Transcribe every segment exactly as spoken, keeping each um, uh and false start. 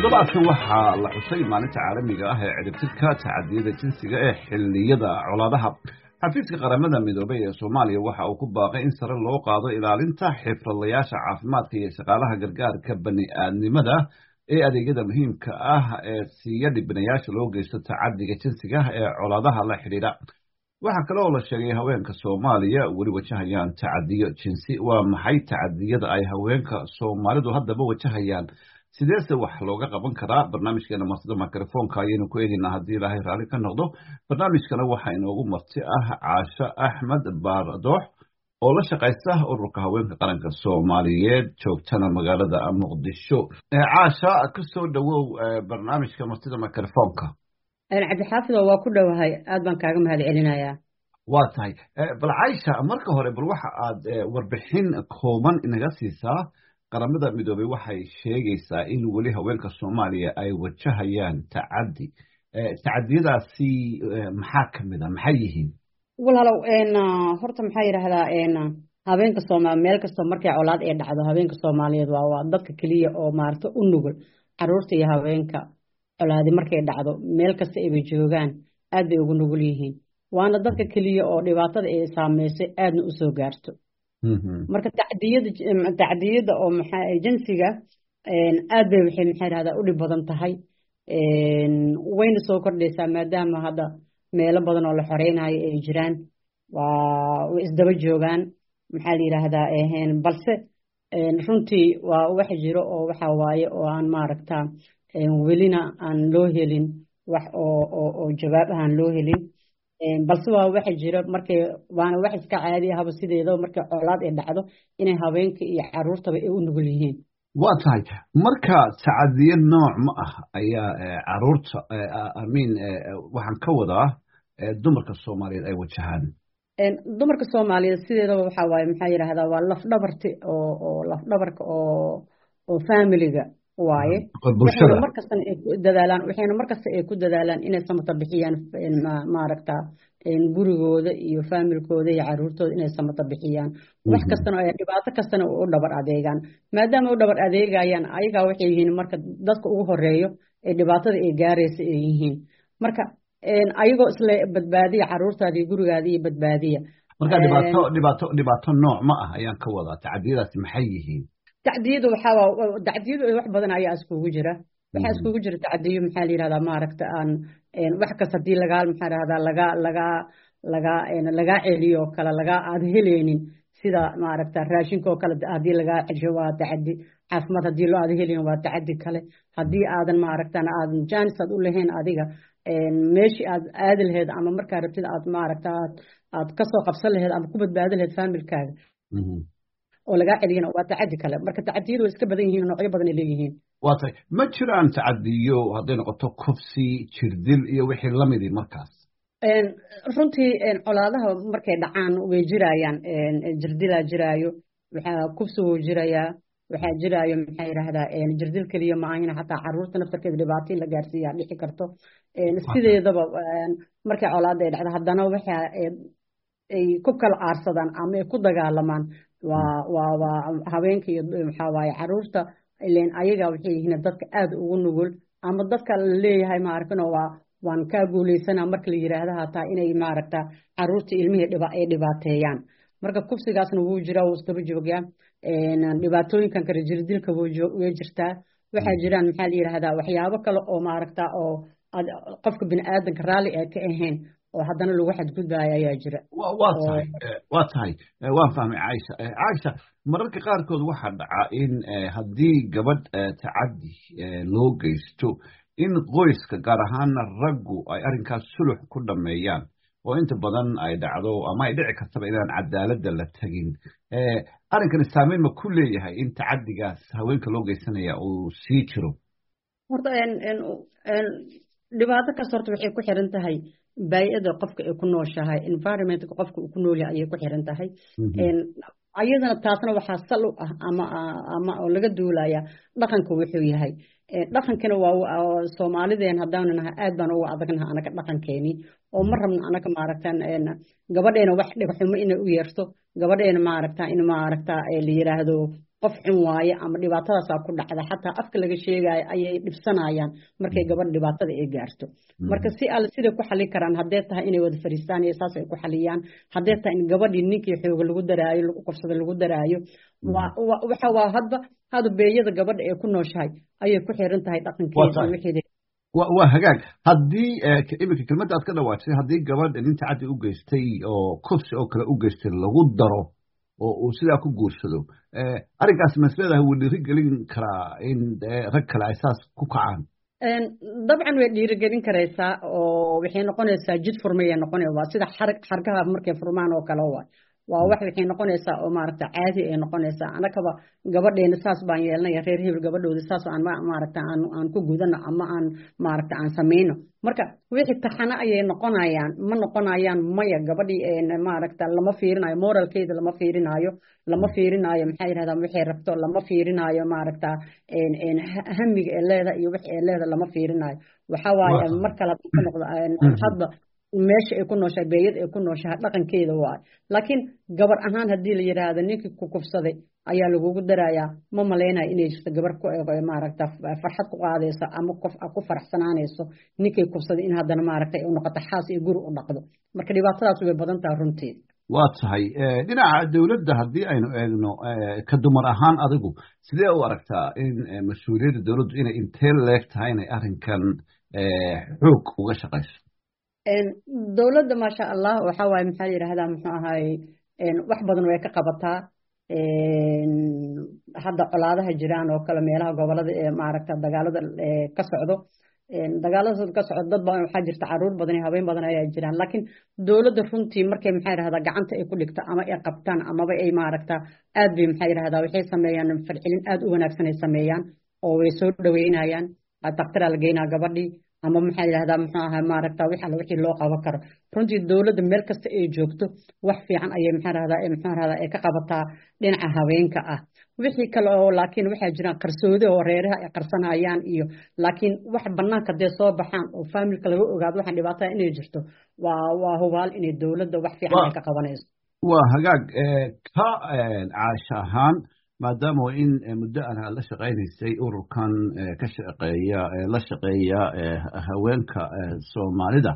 toddobaadkan waxaa la xusay maalinta caalamiga ah ee ciribtirka tacadiyada jinsiga ee xilliyada colaadaha. xafiiska qaramada midoobay ee Soomaaliya waxa uu ku baaqay in sare loo qaado ilaalinta xirfadlayaasha caafimaadka iyo shaqaalaha gargaarka bani'aadnimada ee adeegyada muhiimka ah ee siiya dhibanayaasha loo geysto tacadiga jinsiga ee colaadaha la xidhiidha. waxa kale oo la sheegay haweenka Soomaaliya weli wajahayaan tacadiyo jinsi. waa maxay tacadiyada ay haweenka Soomaalidu haddaba wajahayaan? sideese wax looga qaban karaa? barnaamijkeena martida mikrofoonka ayaynu ku eegaynaa haddii ilaahay raalli ka noqdo. barnaamijkana waxaa inoogu marti ah Caasho Axmed Baardoox oo la shaqaysa ururka haweenka qaranka Soomaaliyeed joogtana magaalada Muqdisho. Caasho, ka soo dhawow barnaamijka martida mikrofoonka. cabdixaafid waa ku dhowahay, aad baan kaaga mahad celinayaa. waa tahay bal Caasho, marka hore bal waxa aad warbixin kooban inaga siisaa. qaramada midoobay waxay sheegaysaa in weli haweenka Soomaaliya ay wajahayaan tacadi. tacadiyadaasi maxaa ka mid ah, maxay yihiin? walaalow een horta maxaa yiraahdaa een haweenka Soomaaliyeed meel kasta markay colaad ay dhacdo, haweenka Soomaaliyeed waa waa dadka kaliya oo maarta u nugul. caruurta iyo haweenka colaadi markay dhacdo meel kasta ay joogaan aad bay ugu nugul yihiin. waana dadka kaliya oo dhibaatada ay saameysay aadna u soo gaarto. marka tacdiyada tacdiyada oo maxay jinsiga een aad bay waxay maxay yiraahdaa u dhib badan tahay. een wayna soo kordhaysaa maadaama hadda meelo badan oo la xoreynayo ay jiraan, waa isdaba joogaan maxaa la yiraahdaa een balse een runtii waa wax jiro oo waxa waaye oo aan maaragtaa een welina aan loo helin wax oo oo jawaab aan loo helin. balse waa waxa jira markay waana wax iska caadi ah sideedaba markay colaad ay dhacdo inay haweenka iyo caruurtaba ay u nugul yihiin. waa tahay marka tacadiyo nooc ma ah ayaa caruurta amiin waxaan ka wadaa dumarka Soomaaliyeed ay wajahaan. een dumarka Soomaaliyeed sideedaba waxa waaye maxaa yiraahdaa waa laf dhabarti oo oo laf dhabarka oo oo familiga waaye. bulshada markasta ay ku dadaalaan waxayna markasta ay ku dadaalaan inay samata bixiyaan maaragta in gurigooda iyo familkooda iyo caruurtooda inay samata bixiyaan. wax kastana ay dhibaato kastana u dhabar adeegaan, maadaama u dhabar adeegayaan ayaga waxay yihiin marka dadka ugu horeeyo ee dhibaatada ay gaaraysa ay yihiin. marka een ayagoo isla badbaadiya caruurtaada iyo gurigaada iyo badbaadiya. marka dhibaato dhibaato dhibaato nooc ma ah ayaan ka wadaa. tacadiyadaasi maxay yihiin? tacdiyadu waxa waa tacdiyadu wax badan ayaa iskugu jira. waxa iskugu jira tacdiyo maxaa la yiraahdaa maaragta aan een wax kasta hadii laga maxaa yiraahdaa laga laga laga een laga celiyo kala laga aad heleenin sida maaragta raashinka oo kale hadii laga celiyo waa tacadi. caafimaad hadii loo aad helin waa tacadi kale. hadii aadan maaragta aad jaanisad u lahayn adiga een meeshii aad aad lahayd ama markaa rabtid aad maaragta aad ka soo qabsan lahayd ama ku badbaadin lahayd familkaaga oo laga celiyana waa tacadi kale. marka tacadiyadu way iska badan yihiin, noocyo badan ay leeyihiin. waa tahay ma jiraan tacadiyo hadday noqoto kufsi, jirdil iyo wixii la mid ah markaas? een runtii een colaadaha markay dhacaan way jirayaan. een jirdilaa jiraayo, waxaa kufsi wuu jirayaa, waxaa jiraayo maxaa yiraahdaa een jirdil kaliya ma ahina xataa caruurta naftarkeeda dhibaato la gaarsiiyaa dhici karto. een sideedaba markay colaada ay dhacdo haddana waxa ay ku kala aarsadaan ama ay ku dagaalamaan waa waa waa haweenka iyo maxaa waaye caruurta. ileen ayaga waxay yihiin dadka aad ugu nugul ama dadka la leeyahay maaragtay waa waan ka guuleysana marka la yiraahdo hataa inay maaragta caruurta ilmihii dhiba ay dhibaateeyaan. marka kufsigaasna wuu jiraa, wuu isdaba joogaa. een dhibaatooyinkan kale jirdilka way jirtaa. waxaa jiraan maxaa la yiraahdaa waxyaabo kale oo maaragta oo qofka bini'aadanka raalli ay ka ahayn oo haddana lagu xadgudbaayo ayaa jira. waa tahay waa tahay waan fahmay Caasha. Caasha, mararka qaarkood waxaa dhaca in haddii gabadh tacadi loo geysto in qoyska gaar ahaan raggu ay arrinkaas sulux ku dhameeyaan oo inta badan ay dhacdo ama ay dhici kartaba inaan cadaaladda la tagin. arrinkani saameyn ma ku leeyahay in tacadigaas haweenka loo geysanaya uu sii jiro? horta een een dhibaato kasta horta waxay ku xiran tahay bay'ada qofka ay ku nooshahay, environmentka qofka uu ku nool yahay ayay ku xiran tahay. een ayadana taasna waxaa sal u ah ama ama oo laga duulaya dhaqanka wuxuu yahay. dhaqankana waa Soomaalideen haddaan nahay aad baan uga adagnahay anaga dhaqankeeni oo ma rabno anaga maaragtaan een gabadheena wax dhig xumo inay u yeerto, gabadheena maaragtaa in maaragtaa la yiraahdo qof xun waaye ama dhibaatadaasaa ku dhacda xataa afka laga sheegayo ayay dhibsanayaan markay gabadh dhibaatada ay gaarto marka si alle siday ku xalin karaan haddee tahay inay wada fariistaan iyo saas ay ku xaliyaan haddee tahay in gabadhii ninkii xooga lagu daraayo lagu qofsada lagu daraayo waxa waa hadba hada beeyada gabadha ee ku nooshahay ayay ku xiran tahay dhaqankeeda wixii waa hagaag haddii iminka kelmadda aad ka dhawaajisay haddii gabadha nin tacaddi u geystay oo kufsi oo kale u geystay lagu daro oo uu sidaa ku guursado arrinkaas masleedahay wuu dhiirigelin karaa in rag kale ay saas ku kacaan dabcan way dhiirigelin karaysaa oo waxay noqonaysaa jid furmayay noqonaya waa sida xargaha markay furmaan oo kale waa waa wax waxay noqonaysaa oo maaragta caadi ay noqonaysaa anakaba gabadheena saas baan yeelnay reer hebel gabadhooda saas aan maaragta aan aan ku gudano ama aan maaragta aan sameeyno marka wixii taxana ayay noqonayaan ma noqonayaan maya gabadhii maaragta lama fiirinayo moralkeeda lama fiirinayo lama fiirinayo maxay yiraahdaan wixii rabto lama fiirinayo maaragta hamiga ee leeda iyo wixii ee leeda lama fiirinayo waxa waaye mar kale ka noqdo hadba meesha ay ku nooshahay beeyad ay ku nooshahay dhaqankeeda waaye laakiin gabar ahaan haddii la yiraahdo ninkii ku kufsaday ayaa lagugu darayaa ma malaynayo inay jirto gabar ku maaragta farxad ku qaadayso ama qof ku faraxsanaanayso ninkii kufsaday in haddana maaragta u noqoto xaas iyo guri u dhaqdo marka dhibaatadaas way badan tahay runtii waa tahay dhinaca dawladda haddii aynu eegno ka dumar ahaan adigu sidee u aragtaa in mas-uuliyadda dawladdu inay intee leeg tahay inay arrinkan xoog uga shaqayso dawladda maasha allah waxa waaye maxaa la yidhaahdaa muxuu ahaay wax badan way ka qabataa hadda colaadaha jiraan oo kale meelaha gobolada ee maaragta dagaalada ka socdo dagaalada ka socdo dad badan waxaa jirta caruur badan iyo habeen badan ayaa jiraan laakiin dawladda runtii markay maxaa yidhahdaa gacanta ay ku dhigto ama ay qabtaan amaba ay maaragta aad bay maxaa yidhahdaa waxay sameeyaan farxilin aad u wanaagsan ay sameeyaan oo way soo dhaweynayaan daktaraa la geynaa gabadhii ama maxaa yidhahdaa muxuu ahaa maaragta wix alla wixii loo qaban karo runtii dawladda meel kasta ay joogto wax fiican ayay maxaa rahdaa muxuu rahdaa ay ka qabataa dhinaca haweenka ah wixii kale oo laakiin waxaa jiraan qarsoodi oo reeraha ay qarsanayaan iyo laakiin wax banaanka dee soo baxaan oo faamilka laga ogaado waxaan dhibaatada inay jirto waa waa hubaal inay dawladda wax fiican ay ka qabanayso waa hagaag ka caasha ahaan maadaama in muddo aan la shaqaynaysay ururkan ka shaqeeya la shaqeeya haweenka Soomaalida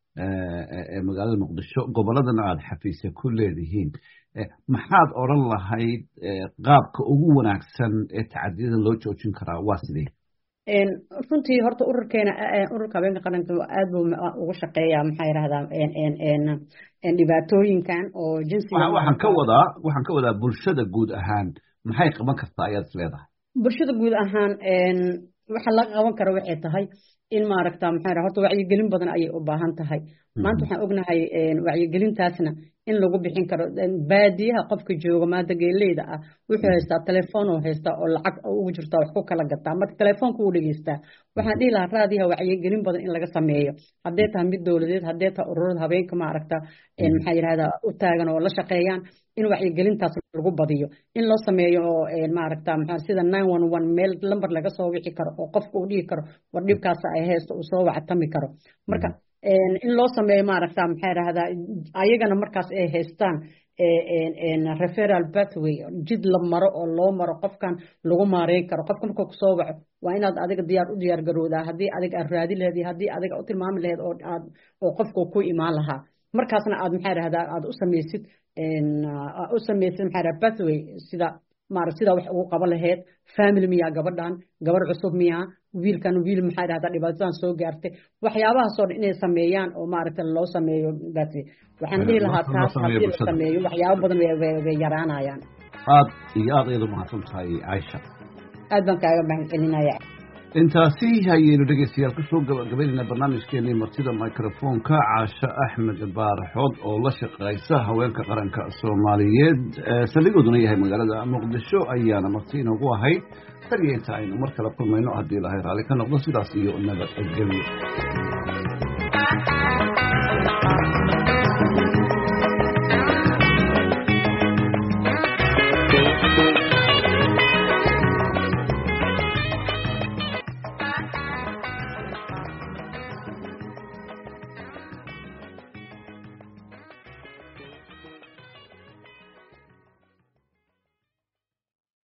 ee magaalada Muqdisho goboladana aad xafiisya ku leedihiin maxaad oran lahayd qaabka ugu wanaagsan ee tacadiyada loo joojin karaa waa sidee een runtii horta ururkeena ururka haweenka qaranka aad buu ugu shaqeeyaa maxay yiraahdaan een een een dhibaatooyinkan oo jinsiga waxaan ka wadaa waxaan ka wadaa bulshada guud ahaan maxay qaban kartaa ayaad isleedahay bulshada guud ahaan een waxa laga qaban karo waxay tahay in maaragta maxay horta wacyigelin badan ayay u baahan tahay maanta waxaan ognahay een wacyigelintaasna in lagu bixin karo baadiyaha qofka jooga maanta geeleyda ah wuxuu haystaa telefoon oo haystaa oo lacag ugu jirta wax ku kala gataa marka telefoonku uu dhageystaa waxaan dhihi lahaa raadiyaha wacyigelin badan in laga sameeyo haddee tahay mid dawladeed haddee tahay ururada habeenka maaragta een maxaa yidhahdaa u taagan oo la shaqeeyaan in wacyigelintaas lagu badiyo in loo sameeyo oo maaragta maxaa sida nine one one meel lambar laga soo wixi karo oo qofka uu dhihi karo war dhibkaas ay haysto uu soo wactami karo marka in loo sameeyo maaragta maxaa yidhahdaa ayagana markaas ay haystaan referral pathway jid la maro oo loo maro qofkan lagu maareyn karo qofka markuu kusoo waco waa inaad adiga diyaar u diyaar garowdaa haddii adiga aad raadi lahayd iyo haddii adiga u tilmaami lahayd oo aad oo qofku ku imaan lahaa markaasna aad maxaa yidhahdaa aad u samaysid u samaysid maxaa yidhahdaa pathway sida maaragta sida wax ugu qaban lahayd family miyaa gabadhan gabar cusub miyaa wiilkan wiil maxaa yidhahdaa dhibaatadan soo gaartay waxyaabahaasoo dhan inay sameeyaan oo maaragta loo sameeyo pathway waxaan dhihi lahaa taas haddii la sameeyo waxyaabo badan way yaraanayaan aad iyo aad ayadu mahadsan tahay Aisha aad baan kaaga mahad celinaya intaasi hayaynu dhegeystayaal kusoo gabagabaynayna barnaamijkeenii martida microfonka Caasha Axmed Baaraxood oo la shaqeysa haweenka qaranka Soomaaliyeed saldhigooduna yahay magaalada Muqdisho ayaana marti inoogu ahayd tariyeenta aynu mar kale kulmayno haddii Ilaahay raali ka noqdo sidaas iyo nabad gelyo